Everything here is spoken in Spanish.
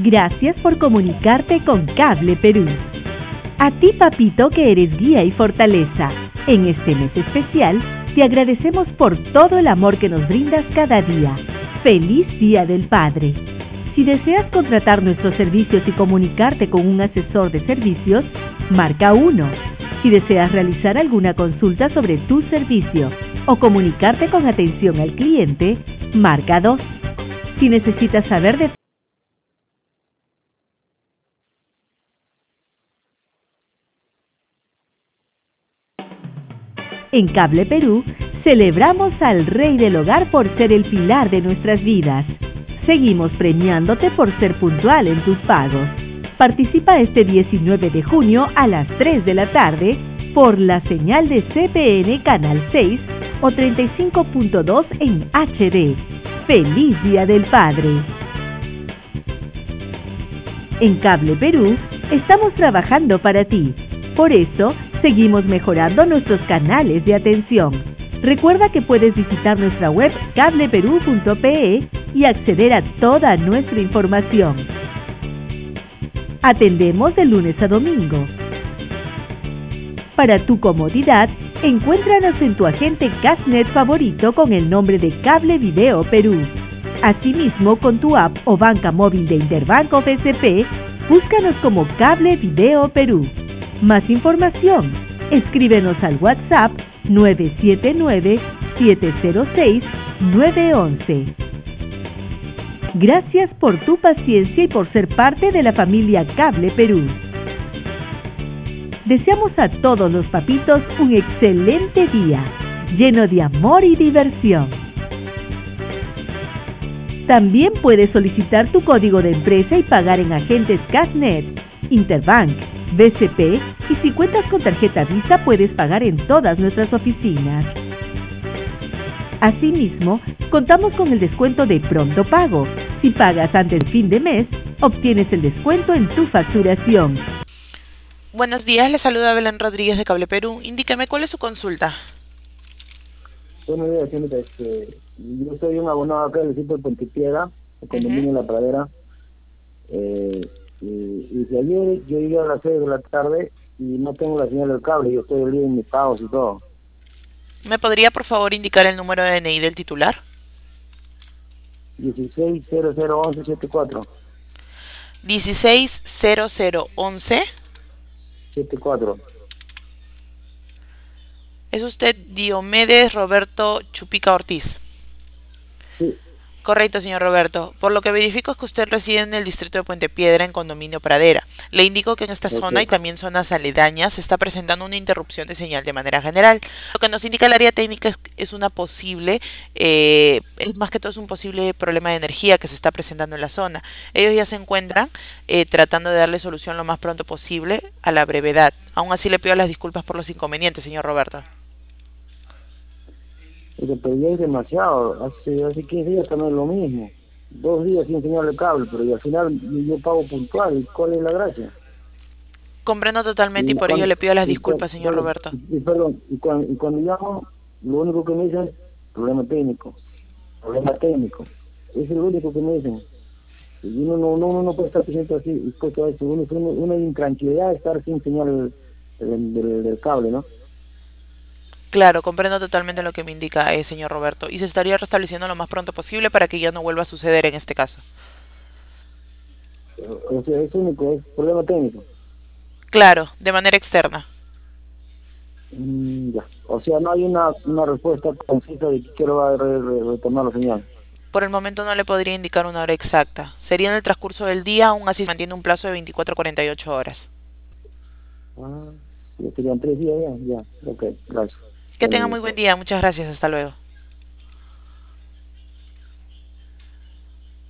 Gracias por comunicarte con Cable Perú. A ti, papito, que eres guía y fortaleza, en este mes especial te agradecemos por todo el amor que nos brindas cada día. ¡Feliz Día del Padre! Si deseas contratar nuestros servicios y comunicarte con un asesor de servicios, marca 1. Si deseas realizar alguna consulta sobre tu servicio o comunicarte con atención al cliente, marca 2. Si necesitas saber de En Cable Perú, celebramos al Rey del Hogar por ser el pilar de nuestras vidas. Seguimos premiándote por ser puntual en tus pagos. Participa este 19 de junio a las 3 de la tarde por la señal de CPN Canal 6 o 35.2 en HD. ¡Feliz Día del Padre! En Cable Perú, estamos trabajando para ti. Por eso, seguimos mejorando nuestros canales de atención. Recuerda que puedes visitar nuestra web cableperú.pe y acceder a toda nuestra información. Atendemos de lunes a domingo. Para tu comodidad, encuéntranos en tu agente Cashnet favorito con el nombre de Cable Video Perú. Asimismo, con tu app o banca móvil de Interbank o BCP, búscanos como Cable Video Perú. Más información, escríbenos al WhatsApp 979-706-911. Gracias por tu paciencia y por ser parte de la familia Cable Perú. Deseamos a todos los papitos un excelente día, lleno de amor y diversión. También puedes solicitar tu código de empresa y pagar en agentes Cashnet, Interbank, BCP, y si cuentas con tarjeta Visa puedes pagar en todas nuestras oficinas. Asimismo, contamos con el descuento de pronto pago. Si pagas antes del fin de mes, obtienes el descuento en tu facturación. Buenos días, le saluda Belén Rodríguez de Cable Perú. Indíqueme cuál es su consulta. Buenos días, señorita. Yo soy un abonado acá del sitio de Pontepiedra, el condominio de La Pradera. Y de ayer yo llegué a las 6 de la tarde y no tengo la señal del cable. Yo estoy libre en mis pagos y todo. ¿Me podría por favor indicar el número de DNI del titular? 16001174. 160011. 74. ¿Es usted Diomedes Roberto Chupica Ortiz? Sí. Correcto, señor Roberto. Por lo que verifico es que usted reside en el distrito de Puente Piedra, en condominio Pradera. Le indico que en esta zona y también zonas aledañas se está presentando una interrupción de señal de manera general. Lo que nos indica el área técnica es una posible, es más que todo es un posible problema de energía que se está presentando en la zona. Ellos ya se encuentran tratando de darle solución lo más pronto posible a la brevedad. Aún así le pido las disculpas por los inconvenientes, señor Roberto. Pero ya es demasiado. Hace 15 días también es lo mismo. 2 días sin señal de cable, pero y al final yo pago puntual. ¿Cuál es la gracia? Comprendo totalmente y por ello le pido las disculpas, señor Roberto. Perdón, y cuando llamo, lo único que me dicen, problema técnico. Es lo único que me dicen. Y uno no puede estar presente así, dispuesto a eso. Una intranquilidad de estar sin señal del cable, ¿no? Claro, comprendo totalmente lo que me indica, señor Roberto, y se estaría restableciendo lo más pronto posible para que ya no vuelva a suceder en este caso. O sea, es único, es problema técnico. Claro, de manera externa. Ya. O sea, no hay una respuesta concisa de que quiero retomar la señal. Por el momento no le podría indicar una hora exacta. Sería en el transcurso del día, aún así se mantiene un plazo de 24 a 48 horas. Ya serían 3 días ya. Ok, gracias. Que tenga muy buen día. Muchas gracias. Hasta luego.